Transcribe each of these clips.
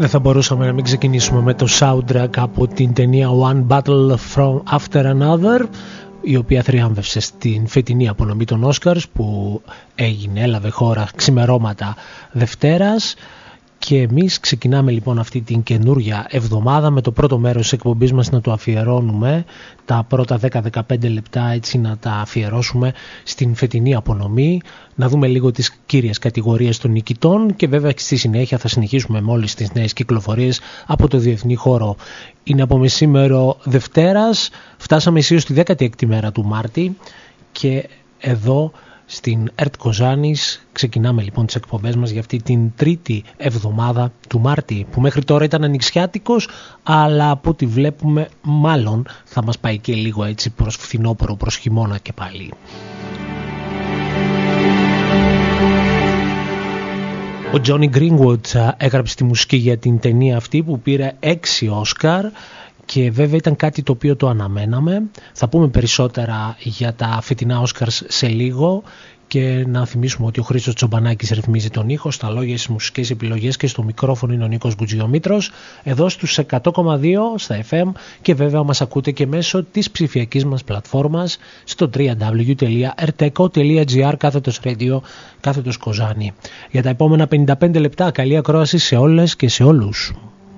δεν θα μπορούσαμε να μην ξεκινήσουμε με το soundtrack από την ταινία One Battle from After Another, η οποία θριάμβευσε στην φετινή απονομή των Oscars που έλαβε χώρα ξημερώματα Δευτέρας. Και εμείς ξεκινάμε λοιπόν αυτή την καινούρια εβδομάδα με το πρώτο μέρος της εκπομπής μας να το αφιερώνουμε, τα πρώτα 10-15 λεπτά έτσι να τα αφιερώσουμε στην φετινή απονομή, να δούμε λίγο τις κύριες κατηγορίες των νικητών και βέβαια και στη συνέχεια θα συνεχίσουμε με όλες τις νέες κυκλοφορίες από το διεθνή χώρο. Είναι από μεσήμερο Δευτέρας, φτάσαμε ισίως στη 16η μέρα του Μάρτη και εδώ στην ΕΡΤ Κοζάνης ξεκινάμε λοιπόν τις εκπομπές μας για αυτή την τρίτη εβδομάδα του Μάρτη, που μέχρι τώρα ήταν ανοιξιάτικος, αλλά από ό,τι βλέπουμε μάλλον θα μας πάει και λίγο έτσι προς φθινόπωρο, προς χειμώνα και πάλι. Ο Johnny Greenwood έγραψε τη μουσική για την ταινία αυτή που πήρε 6 Όσκαρ. Και βέβαια ήταν κάτι το οποίο το αναμέναμε. Θα πούμε περισσότερα για τα φετινά Oscars σε λίγο και να θυμίσουμε ότι ο Χρήστος Τσομπανάκης ρυθμίζει τον ήχο, στα λόγια, στις μουσικές επιλογές και στο μικρόφωνο είναι ο Νίκος Γκουτζιομήτρος, εδώ στους 100,2 στα FM και βέβαια μας ακούτε και μέσω της ψηφιακής μας πλατφόρμας στο www.rteco.gr /radio Κοζάνη. Για τα επόμενα 55 λεπτά καλή ακρόαση σε όλες και σε όλους.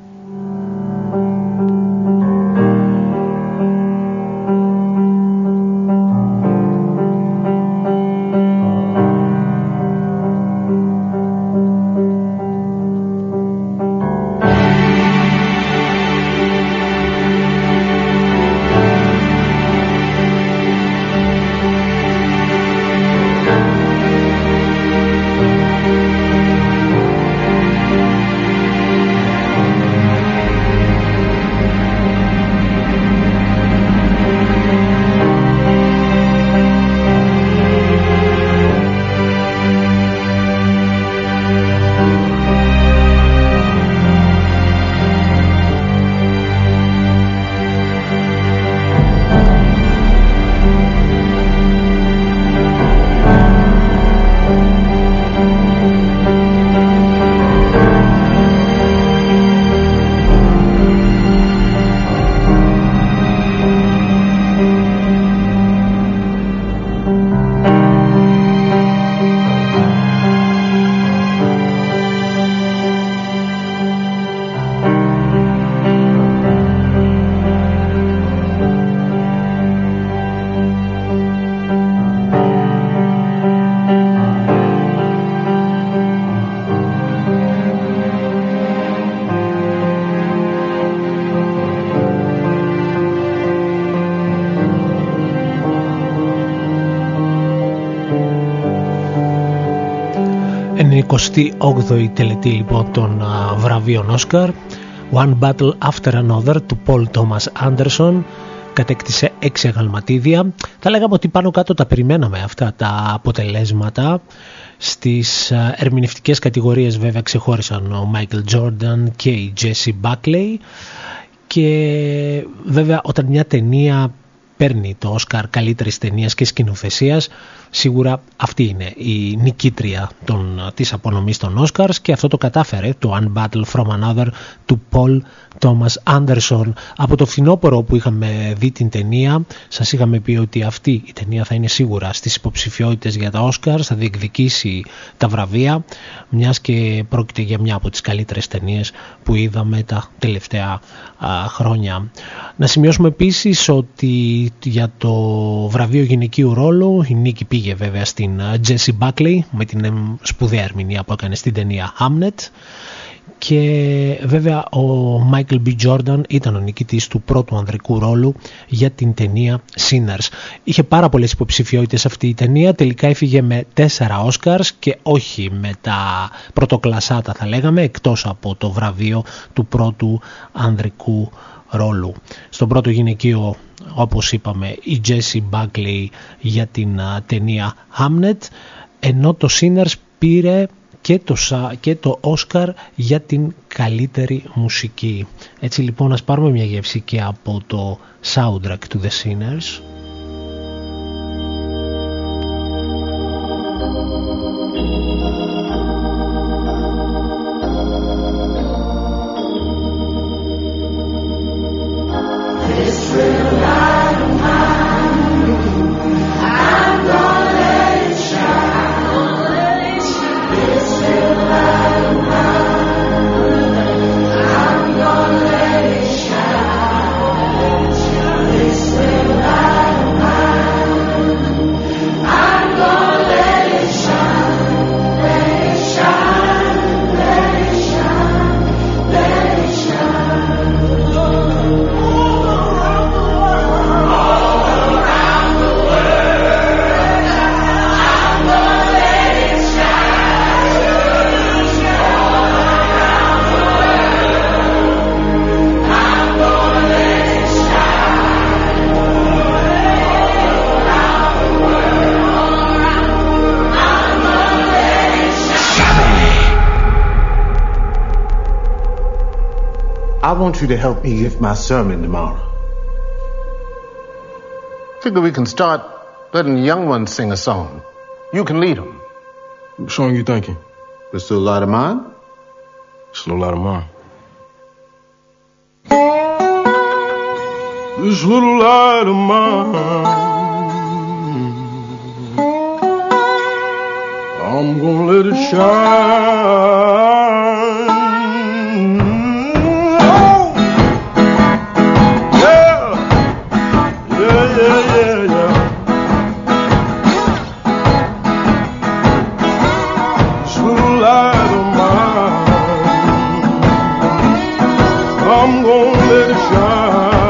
Είναι 28η τελετή λοιπόν των βραβείων Όσκαρ. One Battle After Another του Paul Thomas Anderson κατέκτησε 6 αγαλματίδια. Θα λέγαμε ότι πάνω κάτω τα περιμέναμε αυτά τα αποτελέσματα. Στις ερμηνευτικές κατηγορίες βέβαια ξεχώρισαν ο Michael Jordan και η Jessie Buckley. Και βέβαια όταν μια ταινία παίρνει το Όσκαρ καλύτερης ταινίας και σκηνοθεσίας, σίγουρα αυτή είναι η νικήτρια της απονομής των Όσκαρς και αυτό το κατάφερε το One Battle from Another του Paul Thomas Anderson. Από το φθινόπωρο που είχαμε δει την ταινία σας είχαμε πει ότι αυτή η ταινία θα είναι σίγουρα στις υποψηφιότητες για τα Όσκαρς, θα διεκδικήσει τα βραβεία, μιας και πρόκειται για μια από τις καλύτερες ταινίες που είδαμε τα τελευταία χρόνια. Να σημειώσουμε επίσης ότι για το βραβείο γυναικείου ρόλου η νίκη πήγε βέβαια στην Jessie Buckley με την σπουδαία ερμηνεία που έκανε στην ταινία Hamnet. Και βέβαια ο Michael B. Jordan ήταν ο νικητής του πρώτου ανδρικού ρόλου για την ταινία Sinners. Είχε πάρα πολλές υποψηφιότητες αυτή η ταινία, τελικά έφυγε με 4 Oscars και όχι με τα πρωτοκλασάτα θα λέγαμε, εκτός από το βραβείο του πρώτου ανδρικού ρόλου. Στον πρώτο γυναικείο, όπως είπαμε, η Jessie Buckley για την ταινία Hamnet, ενώ το Sinners πήρε και το Όσκαρ για την καλύτερη μουσική. Έτσι λοιπόν ας πάρουμε μια γεύση και από το soundtrack του The Sinners. I want you to help me give my sermon tomorrow. Figure we can start letting the young ones sing a song. You can lead them. What song you thinking? This little light of mine? This little light of mine. This little light of mine, I'm gonna let it shine. Oh! Yeah! Yeah, yeah, yeah, yeah. This little light of mine, I'm gonna let it shine.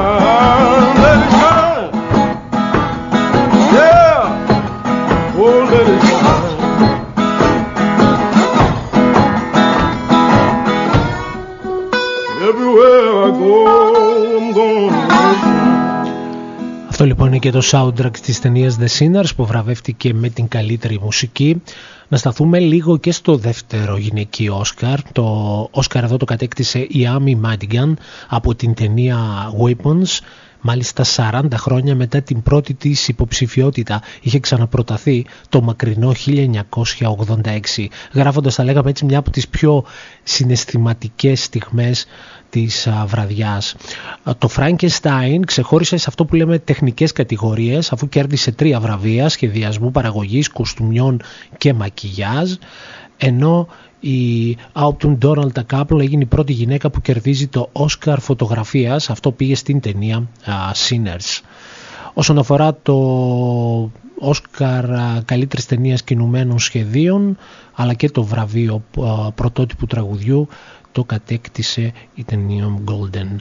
Αυτό λοιπόν είναι και το soundtrack της ταινίας The Sinners που βραβεύτηκε με την καλύτερη μουσική. Να σταθούμε λίγο και στο δεύτερο γυναικείο Όσκαρ. Το Όσκαρ εδώ το κατέκτησε η Amy Madigan από την ταινία Weapons. Μάλιστα 40 χρόνια μετά την πρώτη της υποψηφιότητα. Είχε ξαναπροταθεί το μακρινό 1986, γράφοντας, θα λέγαμε έτσι, μια από τις πιο συναισθηματικές στιγμές της βραδιάς. Το Frankenstein ξεχώρισε σε αυτό που λέμε τεχνικές κατηγορίες, αφού κέρδισε 3 βραβεία σχεδιασμού, παραγωγής, κοστούμιών και μακιγιάζ, ενώ η Autumn Donald Capote έγινε η πρώτη γυναίκα που κερδίζει το Όσκαρ φωτογραφίας. Αυτό πήγε στην ταινία Sinners. Όσον αφορά το Όσκαρ καλύτερης ταινίας κινουμένων σχεδίων, αλλά και το βραβείο πρωτότυπου τραγουδιού, το κατέκτησε η ταινία Golden.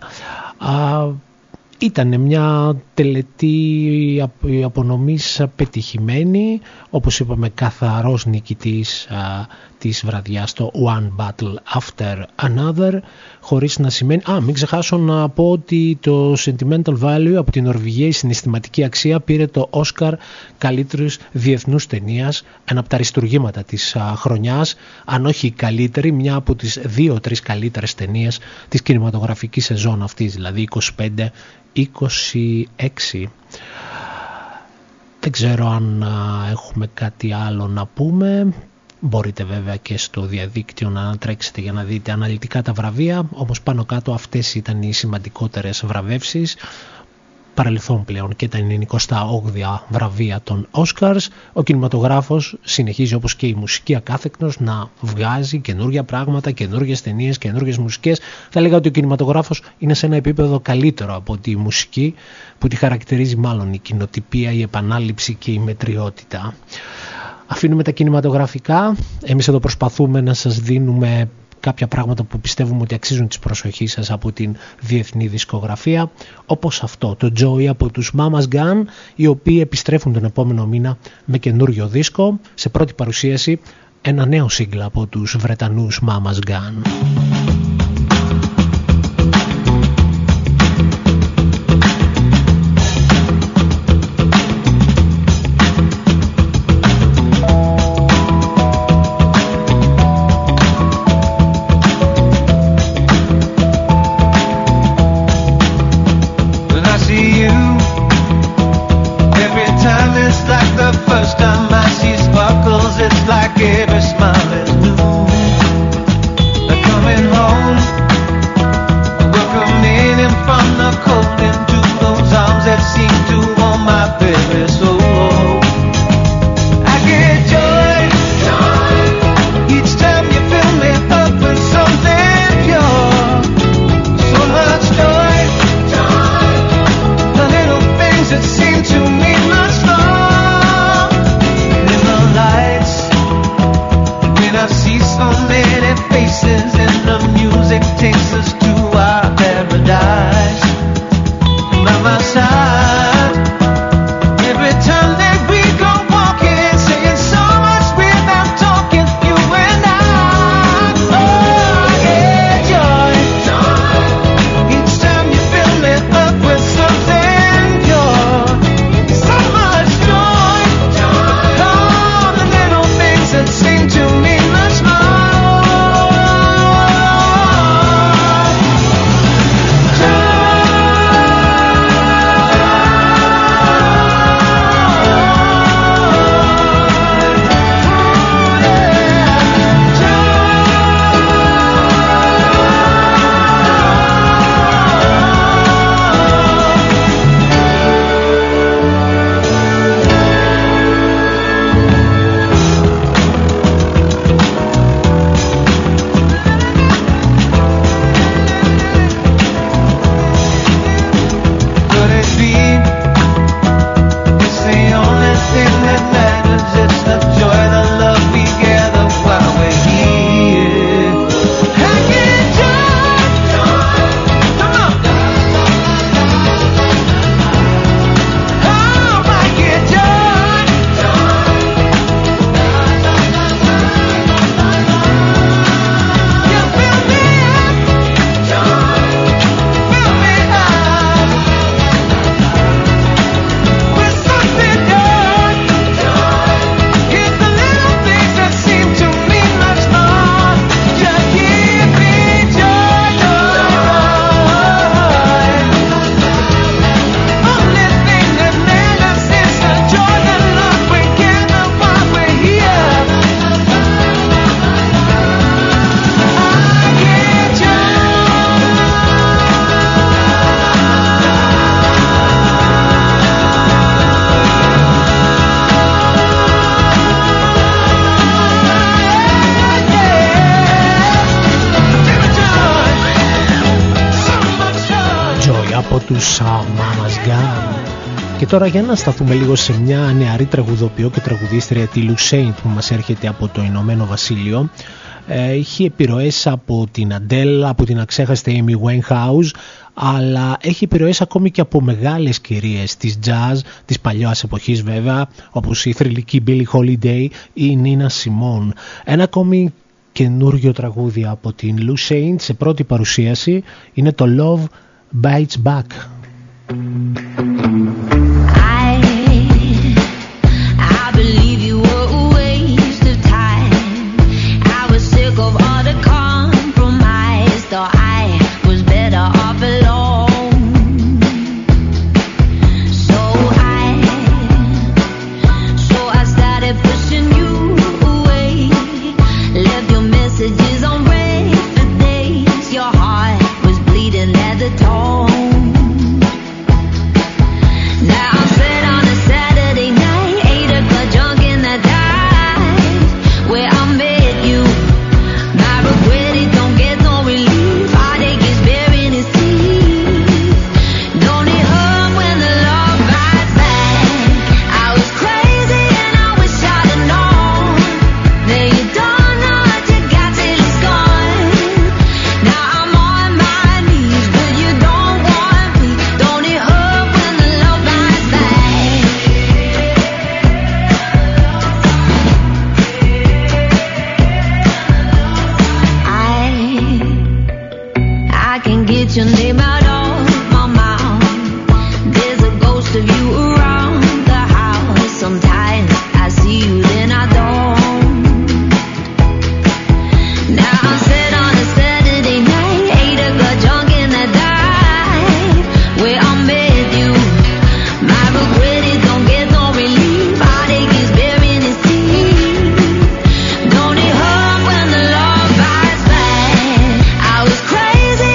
Ήταν μια τελετή απονομής πετυχημένη, όπως είπαμε, καθαρός νικητής της βραδιάς, το One Battle After Another, χωρίς να σημαίνει... μην ξεχάσω να πω ότι το Sentimental Value από την Νορβηγία, η συναισθηματική αξία, πήρε το Όσκαρ καλύτερης διεθνούς ταινίας, ένα από τα αριστουργήματα της χρονιάς, αν όχι η καλύτερη, μια από τις 2-3 καλύτερες ταινίες της κινηματογραφικής σεζόν αυτής, δηλαδή 25-26. Δεν ξέρω αν έχουμε κάτι άλλο να πούμε. Μπορείτε βέβαια και στο διαδίκτυο να ανατρέξετε για να δείτε αναλυτικά τα βραβεία, όμως πάνω κάτω αυτές ήταν οι σημαντικότερες βραβεύσεις. Παρελθόν πλέον και τα 98 βραβεία των Oscars. Ο κινηματογράφος συνεχίζει, όπως και η μουσική, ακάθεκτος να βγάζει καινούργια πράγματα, καινούργιες ταινίες, καινούργιες μουσικές. Θα λέγα ότι ο κινηματογράφος είναι σε ένα επίπεδο καλύτερο από τη μουσική, που τη χαρακτηρίζει μάλλον η κοινοτυπία, η επανάληψη και η μετριότητα. Αφήνουμε τα κινηματογραφικά. Εμείς εδώ προσπαθούμε να σας δίνουμε κάποια πράγματα που πιστεύουμε ότι αξίζουν της προσοχής σας από την διεθνή δισκογραφία, όπως αυτό, το Joey από τους Mama's Gun, οι οποίοι επιστρέφουν τον επόμενο μήνα με καινούριο δίσκο. Σε πρώτη παρουσίαση ένα νέο σύγκλα από τους Βρετανούς Mama's Gun. Every smile is new. They're coming home. τους Mama's Gun. Και τώρα για να σταθούμε λίγο σε μια νεαρή τραγουδοποιό και τραγουδίστρια, τη Lou Saint, που μας έρχεται από το Ηνωμένο Βασίλειο. Έχει επιρροές από την Adele, από την αξέχαστη Amy Winehouse, αλλά έχει επιρροές ακόμη και από μεγάλες κυρίες της jazz, της παλιάς εποχής βέβαια, όπως η θρυλική Billie Holiday ή η Nina Simone. Ένα ακόμη καινούργιο τραγούδι από την Lou Saint σε πρώτη παρουσίαση είναι το Love Bites Back. I believe you were a waste of time. I was sick of all the compromise. Thought I was better off alone. So I started pushing you away. Left your messages on red for days. Your heart was bleeding at the tone. Your name out of my mouth. There's a ghost of you around the house. Sometimes I see you, then I don't. Now I'm set on a Saturday night, ate a got drunk in the dive where I met you. My regret is don't get no relief. Heartache is burying its teeth. Don't it hurt when the love bites back? I was crazy.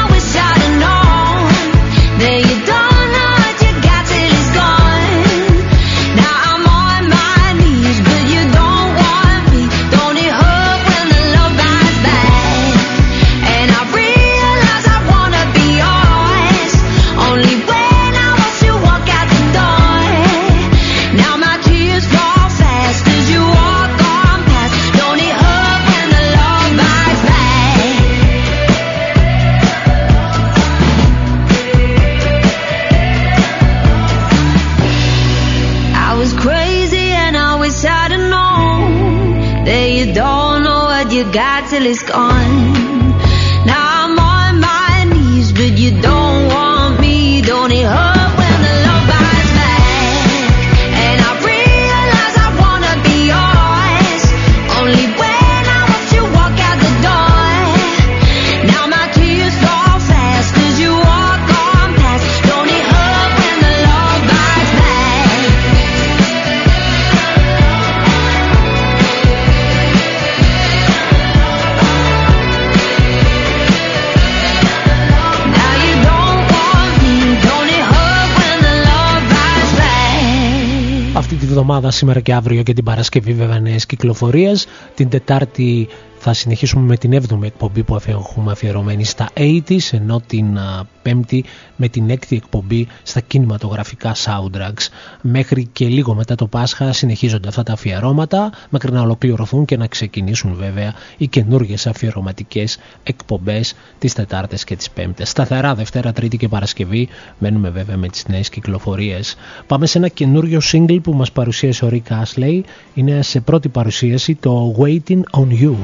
Got till it's gone. Now I'm on my knees, but you don't want me. Don't it hurt when the love bites back? And I realize I wanna be yours only when I watch you walk out the door. Now my tears fall fast 'cause you walk on past. Don't it hurt when the love bites back? Αυτή τη βδομάδα, σήμερα και αύριο και την Παρασκευή βέβαια νέες κυκλοφορίες. Την Τετάρτη θα συνεχίσουμε με την 7η εκπομπή που έχουμε αφιερωμένη στα 80's, ενώ την Πέμπτη με την 6η εκπομπή στα κινηματογραφικά soundtracks. Μέχρι και λίγο μετά το Πάσχα συνεχίζονται αυτά τα αφιερώματα, μέχρι να ολοκληρωθούν και να ξεκινήσουν βέβαια οι καινούργιες αφιερωματικές εκπομπές τις Τετάρτες και τις Πέμπτες. Σταθερά Δευτέρα, Τρίτη και Παρασκευή μένουμε βέβαια με τις νέες κυκλοφορίες. Πάμε σε ένα καινούριο single που μας παρουσίασε ο Rick Astley. Είναι σε πρώτη παρουσίαση το Waiting on You.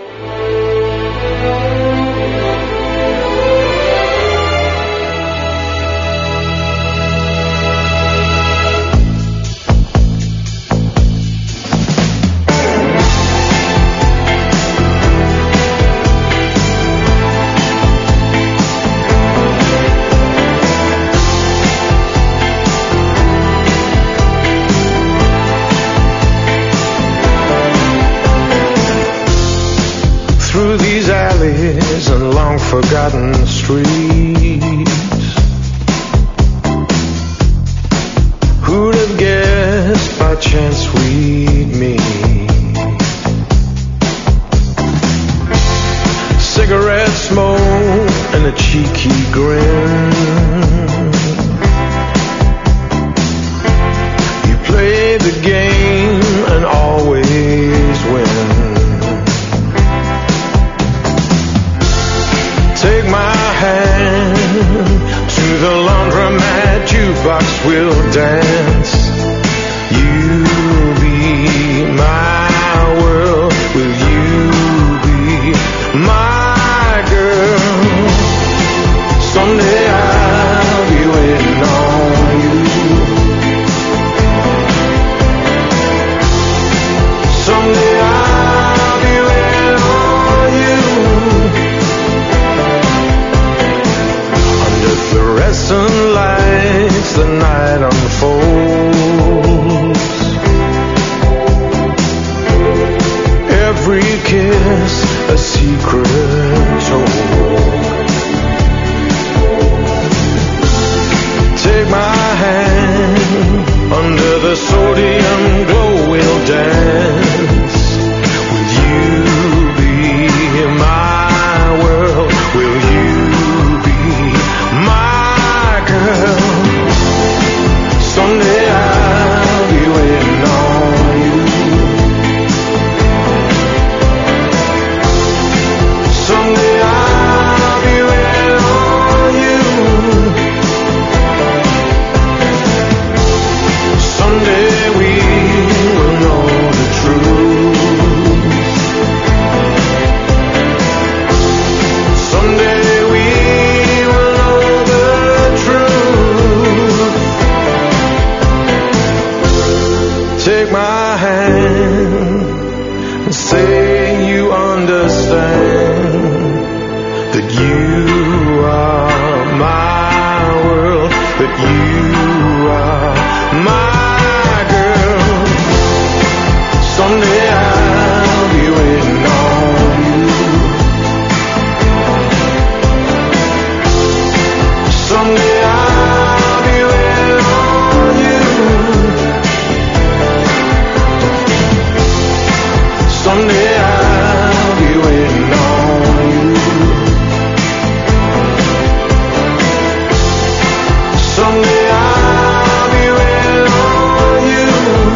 And long-forgotten streets. Who'd have guessed by chance we'd meet? Cigarette smoke and a cheeky grin. play the game and always win. Take my hand to the laundromat, jukebox will dance. You'll be my world, will you be my girl? Someday I'll be waiting on you. Someday I'll be waiting on you. Under fluorescent lights, the night unfolds. Every kiss a secret told. Take my hand, under the sodium glow we'll dance. Will you be my world? Will you be my girl? Someday I'll be waiting on you. Someday I'll be waiting on you. Someday we will know the truth. Someday we will know the truth. Take my hand and say you understand that you are my world, that you are my girl. Someday I'll be waiting on you. Someday I'll be waiting on you. Someday I'll be waiting on you. Someday I'll be waiting on you.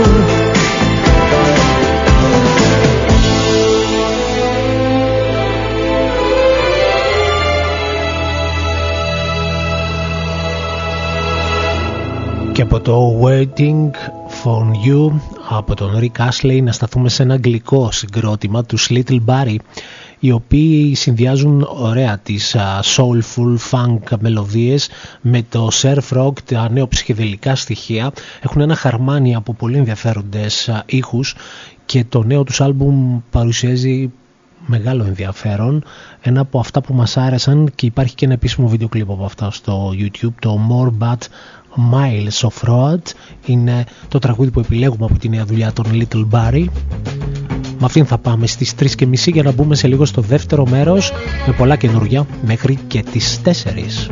Και από το Waiting for You από τον Rick Astley να σταθούμε σε ένα αγγλικό συγκρότημα του Little Barrie, οι οποίοι συνδυάζουν ωραία τις soulful funk μελωδίες με το surf rock, τα νέο ψυχεδελικά στοιχεία. Έχουν ένα χαρμάνι από πολύ ενδιαφέροντες ήχους και το νέο τους άλμπουμ παρουσιάζει μεγάλο ενδιαφέρον. Ένα από αυτά που μας άρεσαν, και υπάρχει και ένα επίσημο βίντεο κλιπ από αυτά στο YouTube, το More But Miles of Road, είναι το τραγούδι που επιλέγουμε από τη νέα δουλειά των Little Barrie. Με αυτήν θα πάμε στις 3:30 για να μπούμε σε λίγο στο δεύτερο μέρος με πολλά καινούργια μέχρι και τις 4.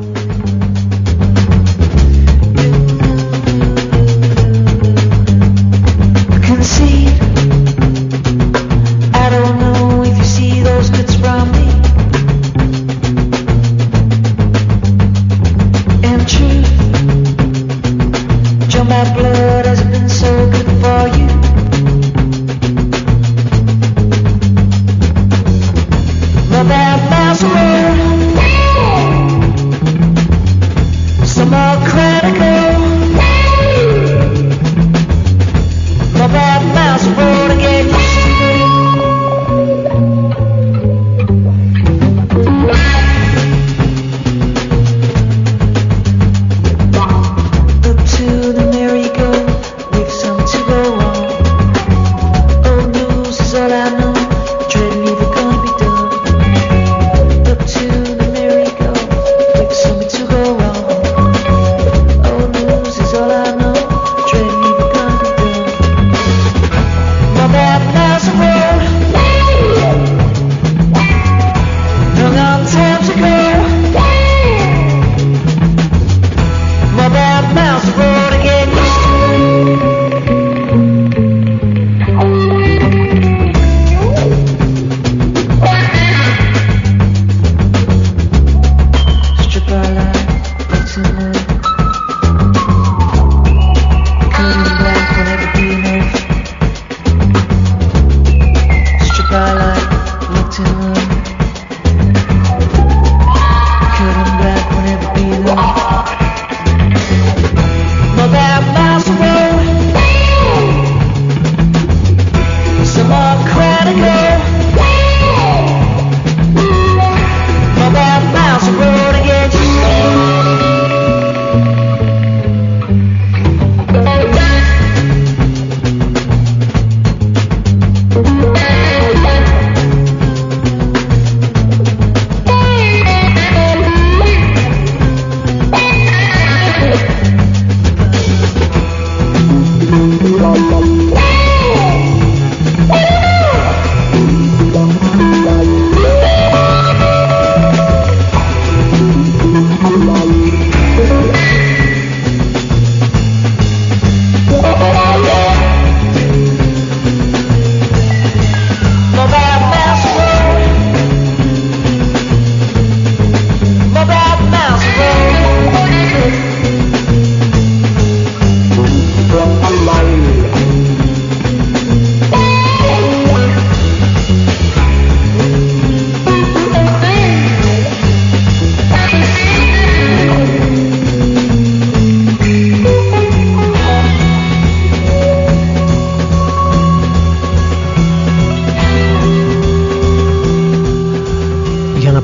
That mouse road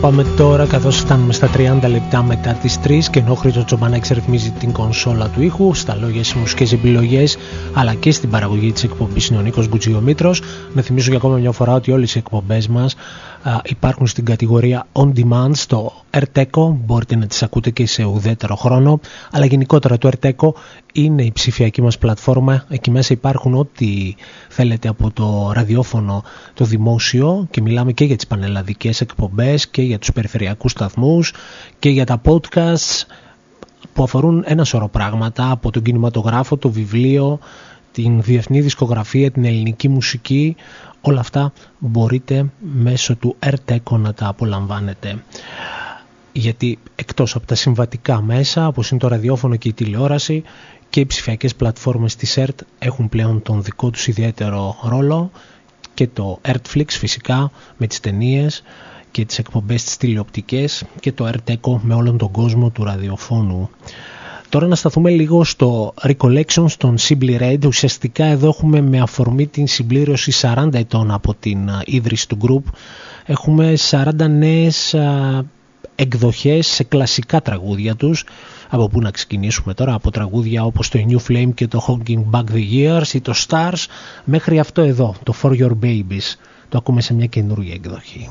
πάμε τώρα, καθώς φτάνουμε στα 30 λεπτά μετά τις 3 και ενώ ο Χρήστος Τσομπανάκης ρυθμίζει την κονσόλα του ήχου, στα λόγια στις μουσικές επιλογές αλλά και στην παραγωγή της εκπομπής είναι ο Νίκος Γκουτζιομήτρος. Να θυμίσω για ακόμα μια φορά ότι όλες οι εκπομπές μας υπάρχουν στην κατηγορία On Demand στο AirTeco, μπορείτε να τις ακούτε και σε ουδέτερο χρόνο, αλλά γενικότερα το AirTeco είναι η ψηφιακή μας πλατφόρμα. Εκεί μέσα υπάρχουν ό,τι θέλετε από το ραδιόφωνο το δημόσιο και μιλάμε και για τις πανελλαδικές εκπομπές και για τους περιφερειακούς σταθμούς και για τα podcasts που αφορούν ένα σωρό πράγματα, από τον κινηματογράφο, το βιβλίο, την διεθνή δισκογραφία, την ελληνική μουσική. Όλα αυτά μπορείτε μέσω του AirTeco να τα απολαμβάνετε. Γιατί εκτός από τα συμβατικά μέσα, όπως είναι το ραδιόφωνο και η τηλεόραση, και οι ψηφιακές πλατφόρμες της ERT έχουν πλέον τον δικό τους ιδιαίτερο ρόλο, και το ERTFlix φυσικά με τις ταινίες και τις εκπομπές της τηλεοπτικές και το AirTeco με όλον τον κόσμο του ραδιοφώνου. Τώρα να σταθούμε λίγο στο Recollections των Simply Red. Ουσιαστικά εδώ έχουμε με αφορμή την συμπλήρωση 40 ετών από την ίδρυση του group. Έχουμε 40 νέες εκδοχές σε κλασικά τραγούδια τους. Από πού να ξεκινήσουμε τώρα? Από τραγούδια όπως το New Flame και το Hogging Back the Years ή το Stars, μέχρι αυτό εδώ, το For Your Babies. Το ακούμε σε μια καινούργια εκδοχή.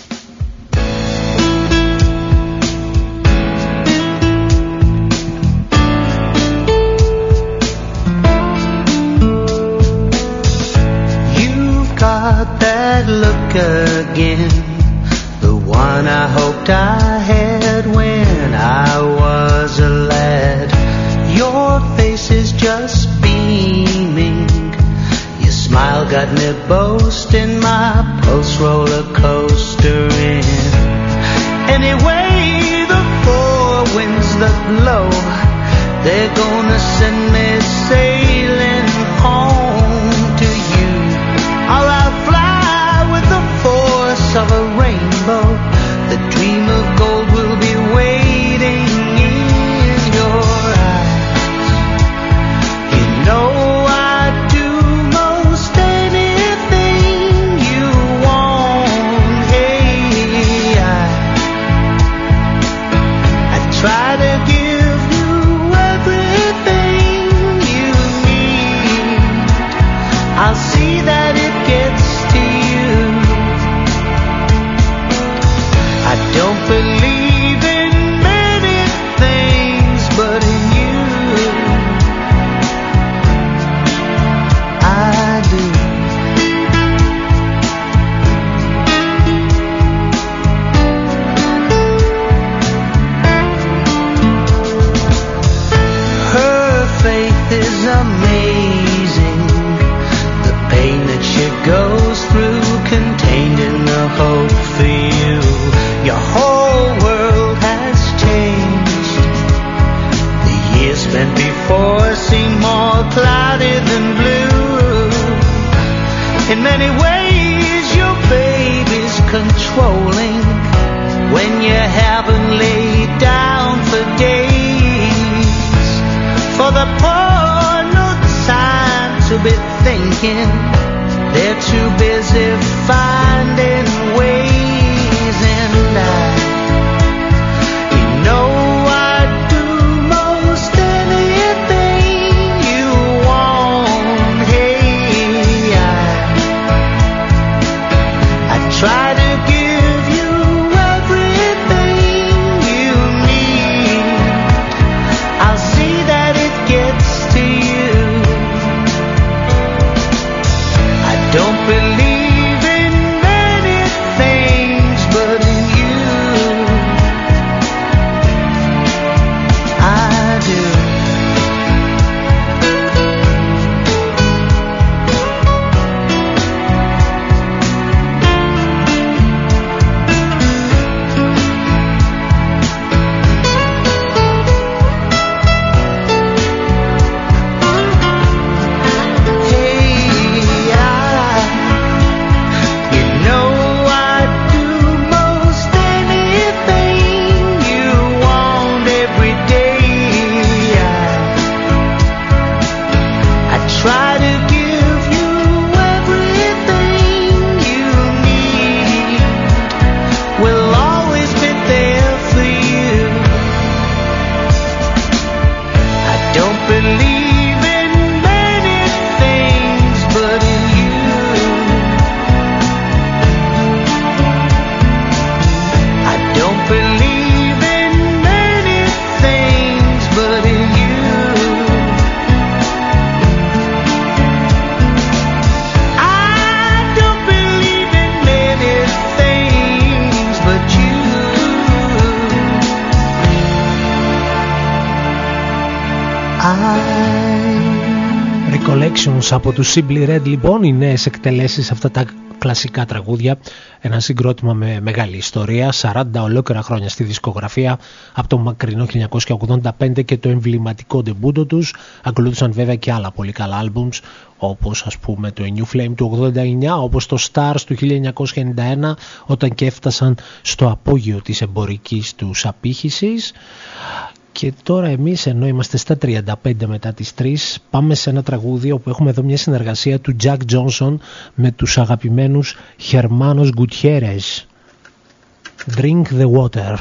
That look again, the one I hoped I had when I was a lad. Your face is just beaming, your smile got me boasting, my pulse roller coastering. Anyway, the four winds that blow, they're gonna send me sailing home to you. I'll fly with the force of a rainbow. The dream of gold will be waiting in your eyes. You know I'd do most anything you want. Hey, I try to give you everything you need. I'll see that it gets to you. I don't believe in many things, but in you I do. Her faith is amazing, the pain that she goes through, contained in the hope for you. Your whole world has changed. The years spent before seem more cloudy than blue. In many ways your baby's controlling when you haven't laid down for days. For the poor, no time to be thinking, they're too busy finding ways. And you know I'd do most anything you want. Hey, I try to give you everything you need. I'll see that it gets to you. I don't believe in Collections από τους Simply Red, λοιπόν, οι νέες εκτελέσεις αυτά τα κλασικά τραγούδια, ένα συγκρότημα με μεγάλη ιστορία, 40 ολόκληρα χρόνια στη δισκογραφία, από το μακρινό 1985 και το εμβληματικό ντεμπούτο τους. Ακολούθησαν βέβαια και άλλα πολύ καλά albums, όπως ας πούμε το New Flame του 89, όπως το Stars του 1991, όταν και έφτασαν στο απόγειο της εμπορικής τους απήχησης. Και τώρα εμείς, ενώ είμαστε στα 35 μετά τις 3, πάμε σε ένα τραγούδι όπου έχουμε εδώ μια συνεργασία του Jack Johnson με τους αγαπημένους Hermanos Gutierrez. Drink the Water.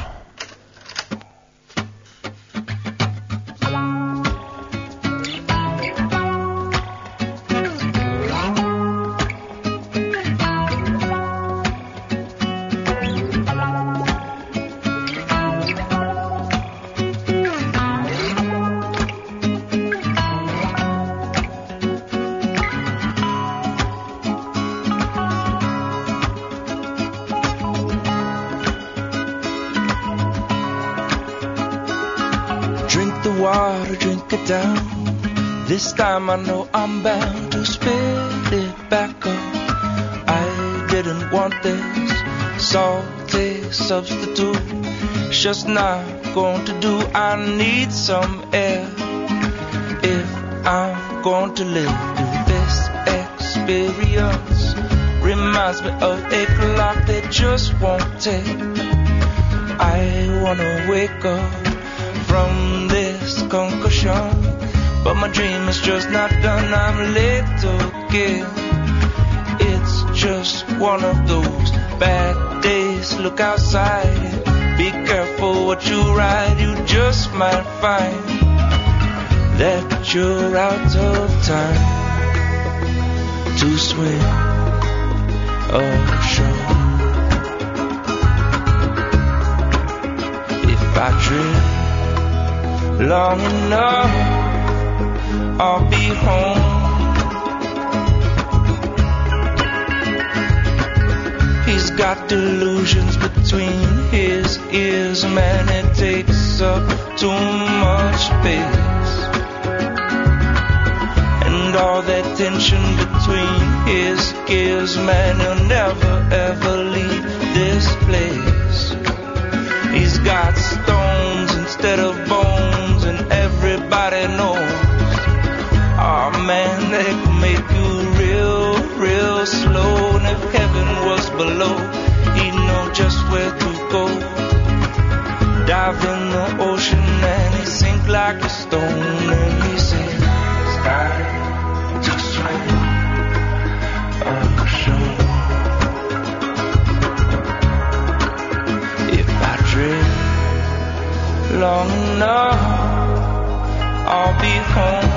This time I know I'm bound to spit it back up. I didn't want this salty substitute. It's just not going to do. I need some air if I'm going to live through this experience. Reminds me of a clock that just won't tick. I wanna wake up from this concussion, but my dream is just not done. I'm late to give. It's just one of those bad days. Look outside, be careful what you ride. You just might find that you're out of time to swim ashore. If I drift long enough, I'll be home. He's got delusions between his ears, man, it takes up too much space. And all that tension between his gears, man, he'll never ever leave this place. He's got stones instead of bones, and everybody knows. Oh man, they can make you real, real slow. And if heaven was below, he'd know just where to go. Dive in the ocean and he sink like a stone. And he says, it's time to swim ashore. If I drift long enough, I'll be home.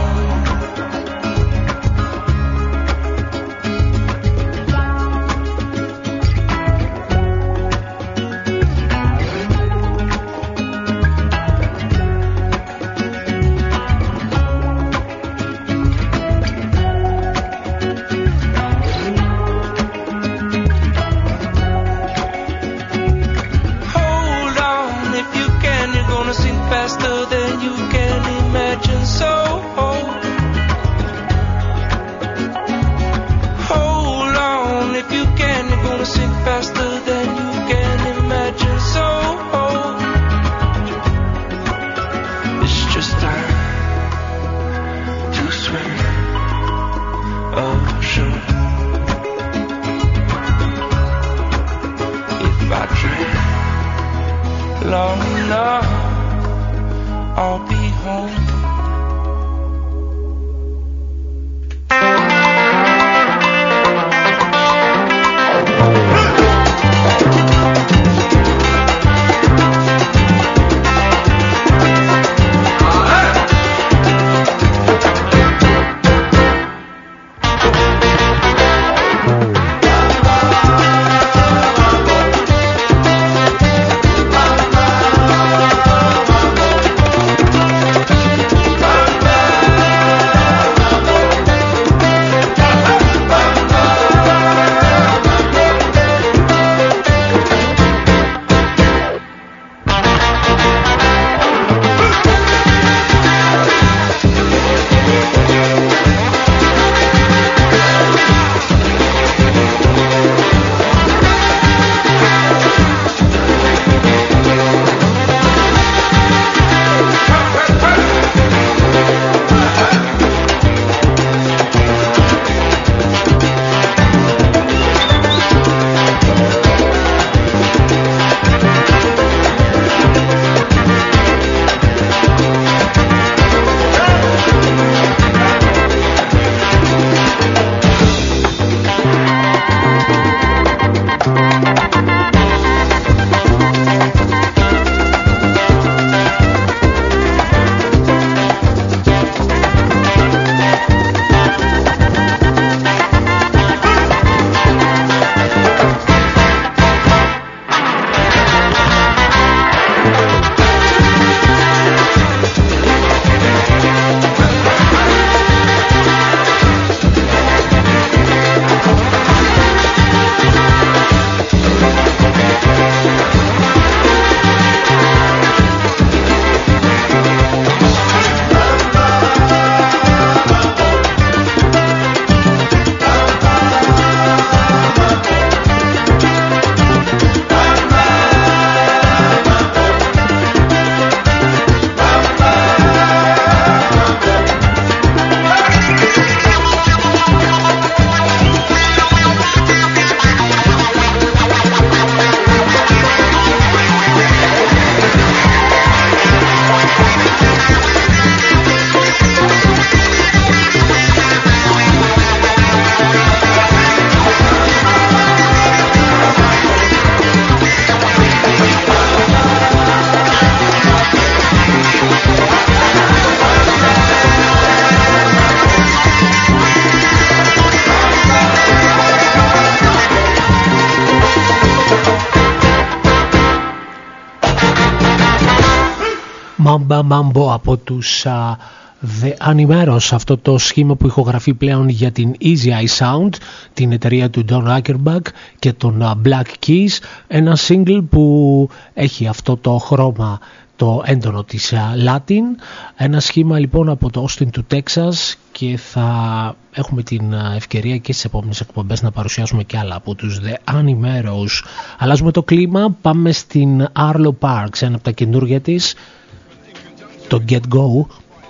Mamba Mambo από τους The Animeros, αυτό το σχήμα που ηχογραφεί πλέον για την Easy Eye Sound, την εταιρεία του Don Ackerback και τον Black Keys. Ένα single που έχει αυτό το χρώμα το έντονο της Latin. Ένα σχήμα λοιπόν από το Austin του Texas, και θα έχουμε την ευκαιρία και στις επόμενες εκπομπές να παρουσιάσουμε και άλλα από τους The Animeros. Αλλάζουμε το κλίμα, πάμε στην Arlo Parks, ένα από τα καινούργια της, το Get Go.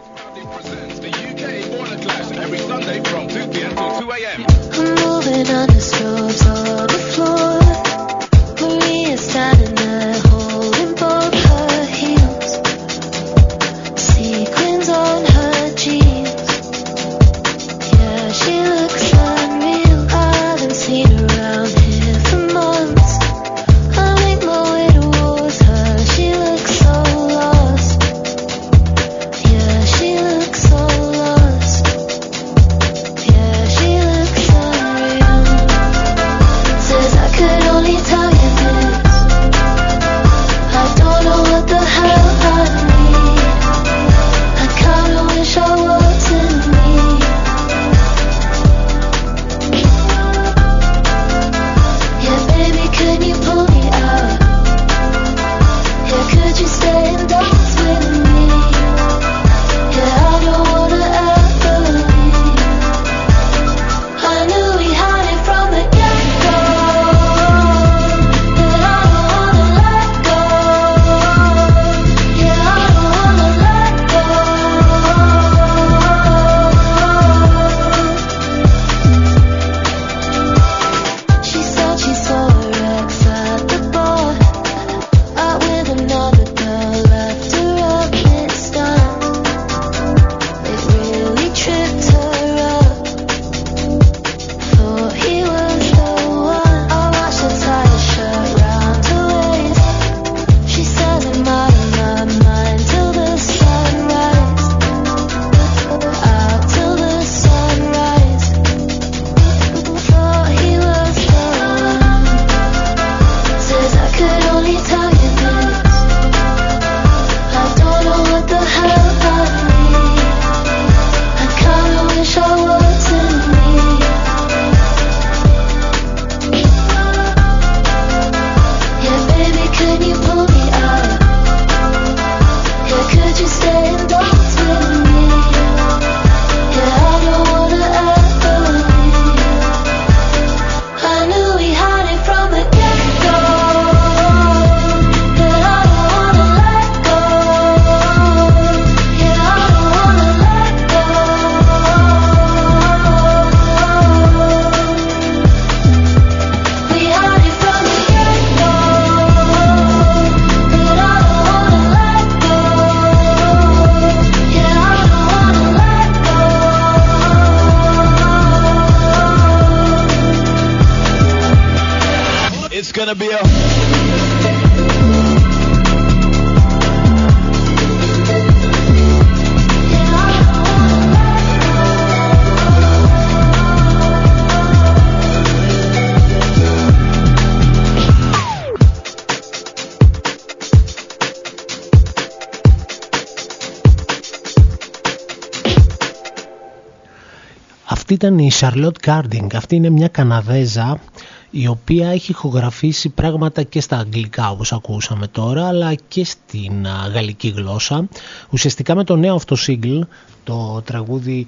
Αυτή ήταν η Charlotte Garding. Αυτή είναι μια Καναδέζα η οποία έχει ηχογραφήσει πράγματα και στα αγγλικά όπως ακούσαμε τώρα, αλλά και στην γαλλική γλώσσα. Ουσιαστικά με το νέο αυτό single, το τραγούδι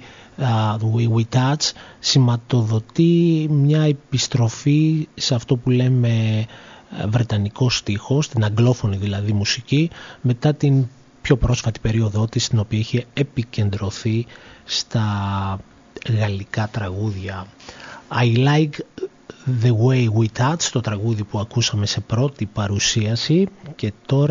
We Touch, σηματοδοτεί μια επιστροφή σε αυτό που λέμε βρετανικό στίχο, στην αγγλόφωνη δηλαδή μουσική, μετά την πιο πρόσφατη περίοδο της, στην οποία είχε επικεντρωθεί στα γαλλικά τραγούδια. I Like The Way We Touch, το τραγούδι που ακούσαμε σε πρώτη παρουσίαση, και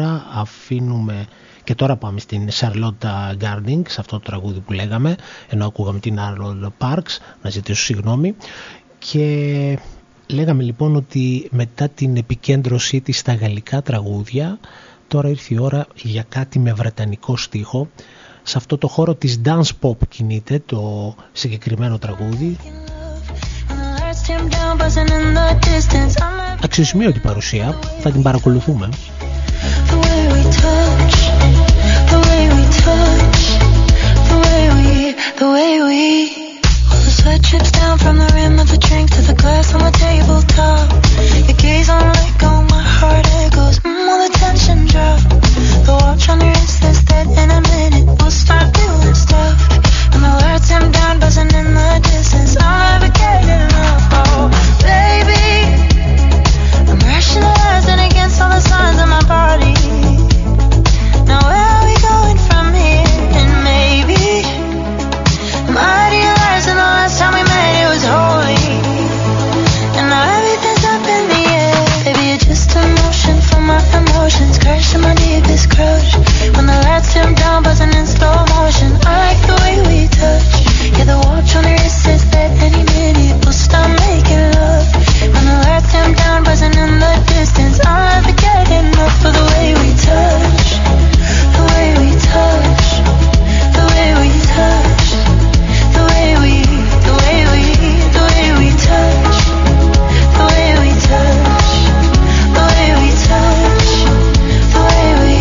τώρα πάμε στην Charlotte Garding, σε αυτό το τραγούδι που λέγαμε, ενώ ακούγαμε την Arlo Parks, να ζητήσω συγγνώμη. Και λέγαμε λοιπόν ότι μετά την επικέντρωσή της στα γαλλικά τραγούδια, τώρα ήρθε η ώρα για κάτι με βρετανικό στίχο. Σε αυτό το χώρο της dance pop κινείται το συγκεκριμένο τραγούδι. Αξιοσημείωτη παρουσία, θα την παρακολουθούμε. The way we touch, the way the way we. All the sweat drips down from the rim of the drink to the glass on the tabletop. Your gaze on let go, my heart echoes. All the tension drop. The watch on your wrist says that in a minute we'll start doing stuff. And the lights dim down, buzzing in the distance. I'll never get enough. Oh, baby, I'm rationalizing against all the signs in my body. Now where are we going from here? And maybe I'm idealizing the last time we met, it was holy. And now everything's up in the air. Baby, you're just emotion for my emotions, crashing my deepest crush. When the lights dim down, buzzing in slow motion. I like the way we touch. Yeah, the watch on your wrist says that any minute we'll start making love. When the lights dim down, buzzing in the distance, I'll never get enough of the way we touch. The way we touch. The way we touch. The way we touch. The way we touch. The way we touch. The way we.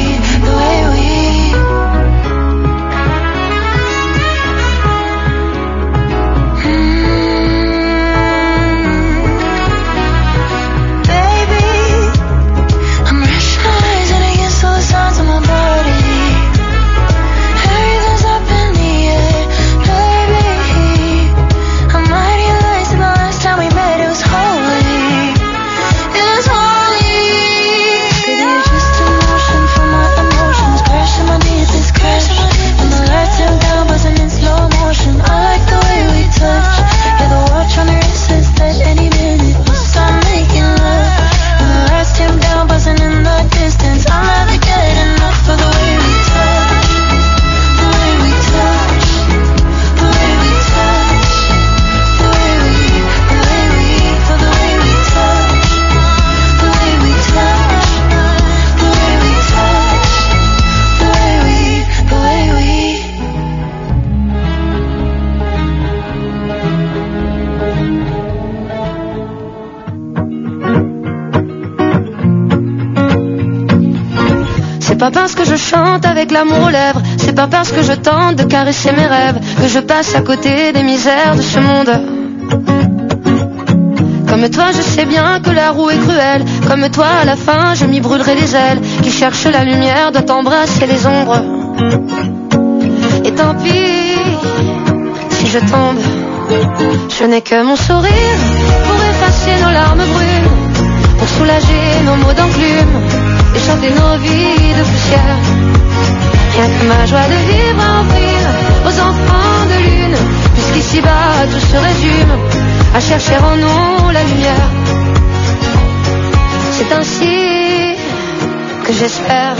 Baby, I'm rationalizing against all the signs of my body. Everything's up in the air, baby. I'm idealizing the last time we met, it was holy. It was holy. Baby, you're just emotion for my emotions, crashing my deepest crush. When the lights dim down, buzzing in slow motion. I like the way we touch. Yeah, the watch on the wrist says that any minute we'll start making love. When the lights dim down, buzzing in the distance, I'll never get enough of the way we touch. The way we touch. The way we touch. The way we touch. The way we touch. The way we touch. The way we. C'est pas parce que je chante avec l'amour aux lèvres, c'est pas parce que je tente de caresser mes rêves que je passe à côté des misères de ce monde. Comme toi je sais bien que la roue est cruelle, comme toi à la fin je m'y brûlerai les ailes. Qui cherche la lumière doit embrasser les ombres. Et tant pis si je tombe, je n'ai que mon sourire pour effacer nos larmes brunes, pour soulager nos maux d'enclume et chanter nos vies de poussière. Rien que ma joie de vivre à offrir aux enfants de lune, puisqu'ici-bas tout se résume à chercher en nous la lumière. C'est ainsi que j'espère.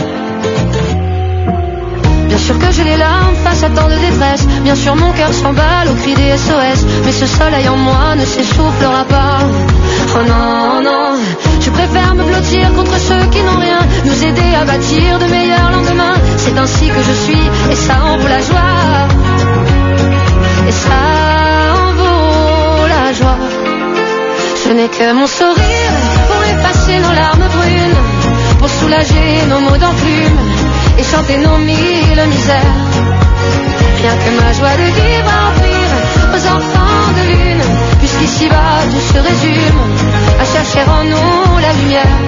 Bien sûr que j'ai les larmes face à tant de détresse, bien sûr mon cœur s'emballe au cri des SOS, mais ce soleil en moi ne s'essoufflera pas. Oh non, non, je préfère me blottir contre ceux qui n'ont rien, nous aider à bâtir de meilleurs lendemains. C'est ainsi que je suis, et ça en vaut la joie. Et ça en vaut la joie. Je n'ai que mon sourire pour effacer nos larmes brunes, pour soulager nos maux d'enclume et chanter nos mille misères. Rien que ma joie de vivre à offrir aux enfants de lune, puisqu'ici-bas tout se résume à chercher en nous la lumière.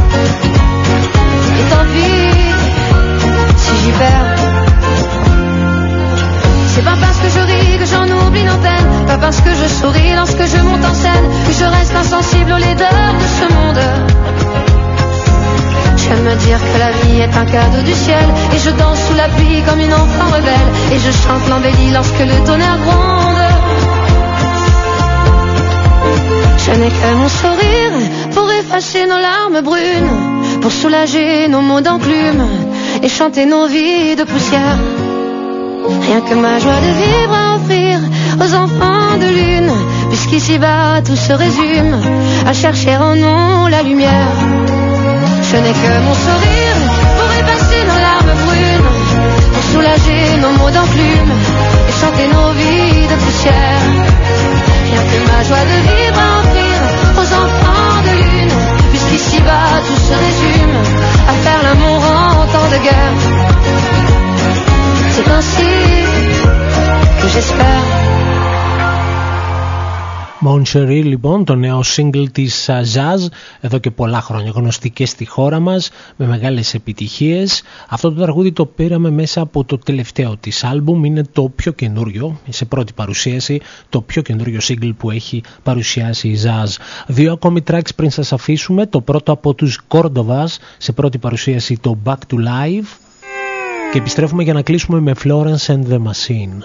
Et tant pis si j'y perds. C'est pas parce que je ris que j'en oublie nos peines, pas parce que je souris lorsque je monte en scène que je reste insensible aux laideurs de ce monde. J'aime me dire que la vie est un cadeau du ciel, et je danse sous la pluie comme une enfant rebelle, et je chante l'embellie lorsque le tonnerre gronde. Je n'ai que mon sourire pour effacer nos larmes brunes, pour soulager nos maux d'enclume et chanter nos vies de poussière. Rien que ma joie de vivre à offrir aux enfants de lune, puisqu'ici-bas tout se résume à chercher en nous la lumière. Je n'ai que mon sourire pour effacer nos larmes brunes, pour soulager nos maux d'enclume et chanter nos vies de poussière. Rien que ma joie de vivre à offrir aux enfants de lune, puisqu'ici-bas tout se résume à faire l'amour en temps de guerre. C'est ainsi que j'espère. Mon Cherie, λοιπόν, το νέο single της Zaz, εδώ και πολλά χρόνια γνωστή και στη χώρα μας, με μεγάλες επιτυχίες. Αυτό το τραγούδι το πήραμε μέσα από το τελευταίο της άλμπουμ, είναι το πιο καινούριο, σε πρώτη παρουσίαση, το πιο καινούριο single που έχει παρουσιάσει η Zaz. Δύο ακόμη tracks πριν σας αφήσουμε, το πρώτο από τους Cordovas, σε πρώτη παρουσίαση το Back to Life, και επιστρέφουμε για να κλείσουμε με Florence and the Machine.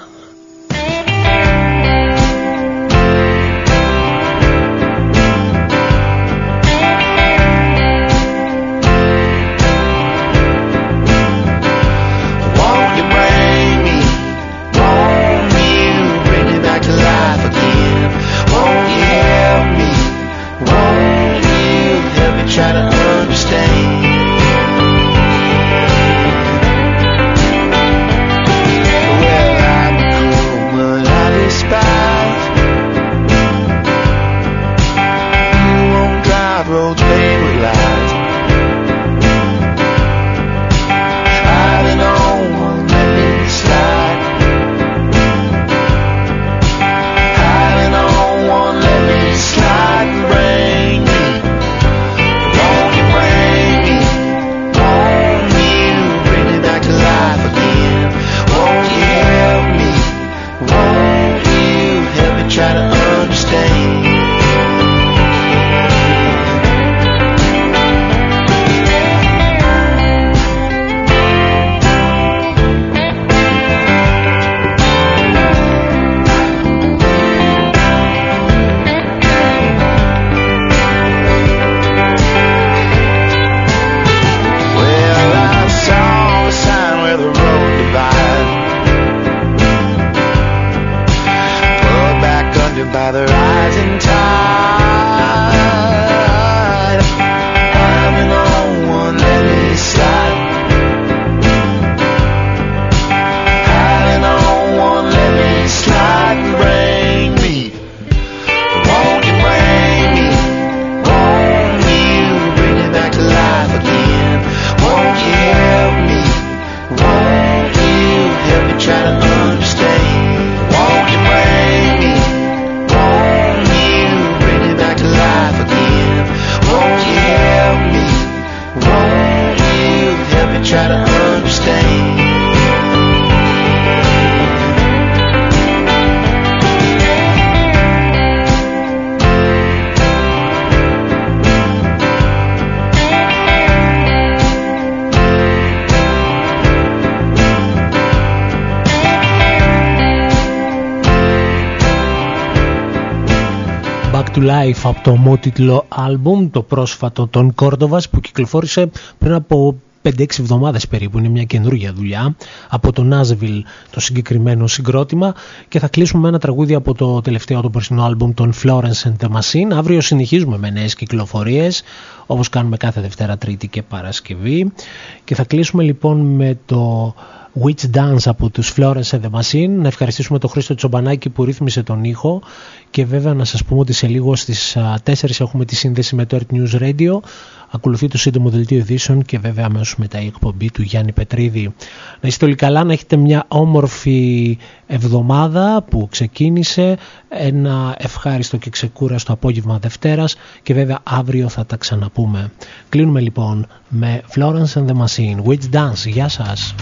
Life από το ομότιτλο άλμπουμ, το πρόσφατο των Cordovas, που κυκλοφόρησε πριν από 5-6 εβδομάδες περίπου. Είναι μια καινούργια δουλειά από το Nashville το συγκεκριμένο συγκρότημα, και θα κλείσουμε με ένα τραγούδι από το τελευταίο το περσινό άλμπουμ των Florence and the Machine. Αύριο συνεχίζουμε με νέες κυκλοφορίες, όπως κάνουμε κάθε Δευτέρα, Τρίτη και Παρασκευή, και θα κλείσουμε λοιπόν με το Witch Dance από τους Florence and the Machine. Να ευχαριστήσουμε τον Χρήστο Τσομπανάκη που ρύθμισε τον ήχο, και βέβαια να σας πούμε ότι σε λίγο στις 4 έχουμε τη σύνδεση με το Earth News Radio. Ακολουθεί το σύντομο δελτίο ειδήσεων και βέβαια αμέσως μετά η εκπομπή του Γιάννη Πετρίδη. Να είστε όλοι καλά, να έχετε μια όμορφη εβδομάδα που ξεκίνησε, ένα ευχάριστο και ξεκούραστο απόγευμα Δευτέρας, και βέβαια αύριο θα τα ξαναπούμε. Κλείνουμε λοιπόν με Florence and the Machine, Witch Dance. Γεια σας.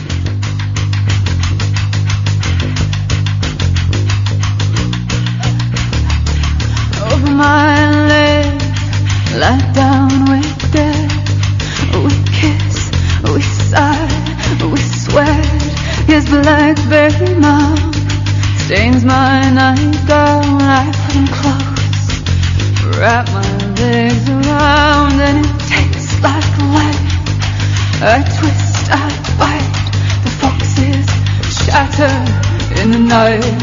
Over my legs, lie down with death. We kiss, we sigh, we sweat. His blackberry mouth stains my nightgown. I put him close, wrap my legs around, and it tastes like life. I twist, I bite, the foxes shatter in the night.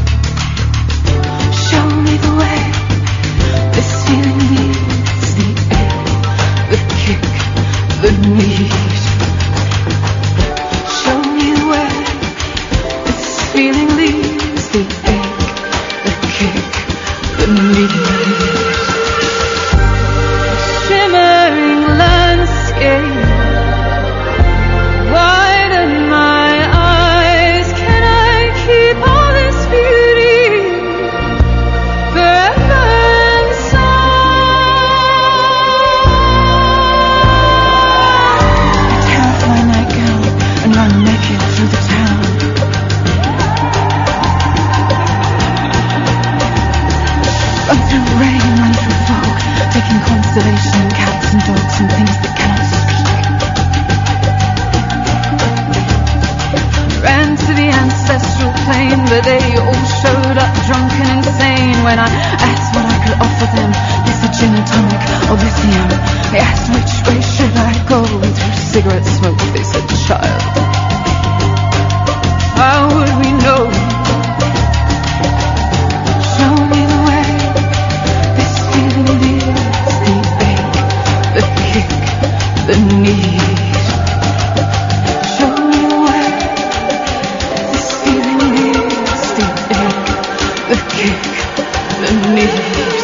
Show me the way. This feeling leaves the ache, the kick, the need. Show me the way. This feeling leaves the ache, the kick, the need. Shimmering landscape, widen my eyes. Can I keep all this isolation, cats and dogs and things that cannot speak. Ran to the ancestral plane, but they all showed up drunk and insane. When I asked what I could offer them, they said gin and tonic or lithium. They asked which way should I go, and through cigarette smoke they said, child, how would we know? Show me the way. This feeling leaves the ache, the kick, the need. Show me the way. This feeling leaves the ache, the kick, the need.